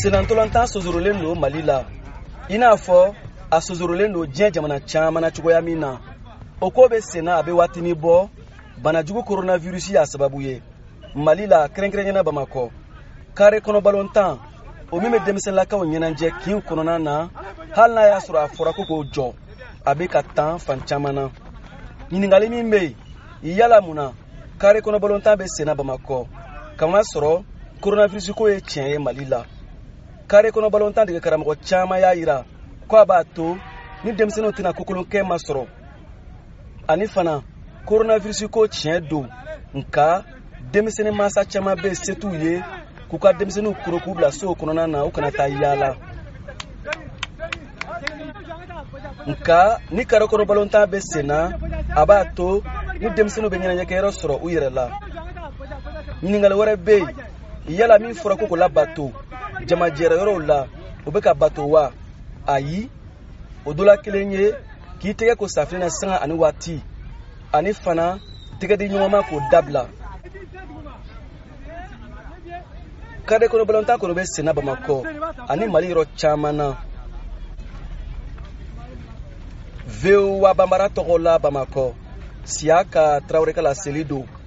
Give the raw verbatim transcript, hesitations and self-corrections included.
Senantolantan sozorolen no Mali la. I n'a fɔ a sozorolen no diɲɛ jamana caman na cogoya min na. O ko bɛ senna a bɛ waatini bɔ banajugu coronavirus y'a sababu ye. Mali la kɛrɛnkɛrɛnyana Bamakɔ. Kare kɔnɔ balontan o min bɛ denmisɛnninlakaw ɲɛnajɛ kin kɔnɔna na hali n'a y'a sɔrɔ a fɔra ko k'o jɔ a bɛ ka tan fan caman na. Ɲininkali min bɛ yen yala mun na kare kɔnɔ balontan bɛ senna Bamakɔ kamasɔrɔ coronavirus ko ye tiɲɛ ye Mali la. Kare kɔnɔ balontan dege karamɔgɔ caman y'a yira ko a b'a to ni denmisɛnninw tɛna kokolonkɛ ma sɔrɔ ani fana coronavirus ko tiɲɛ don nka denmisɛnnin mansa caman bɛ se t'u ye k'u ka denmisɛnninw koro k'u bila sow kɔnɔna na u kana taa yaala. Nka ni kare kɔnɔ balontan bɛ senna a b'a to ni denmisɛnninw bɛ ɲɛnajɛkɛyɔrɔ sɔrɔ u yɛrɛ la. Ɲininkali wɛrɛ bɛ yen yala min fɔra ko k'o labato jamajɛrɛyɔrɔw la o bɛ ka bato wa? Ayi, o dɔ la kelen ye k'i tɛgɛ ko safinɛ na sanga ani waati ani fana tɛgɛdi ɲɔgɔn ma k'o dabila. Kare kɔnɔ balontan kɔnɔ bɛ senna Bamakɔ ani Mali yɔrɔ caman na. V O A Banbara tɔgɔ la Bamakɔ, Siyaka Tarawele ka laseli don.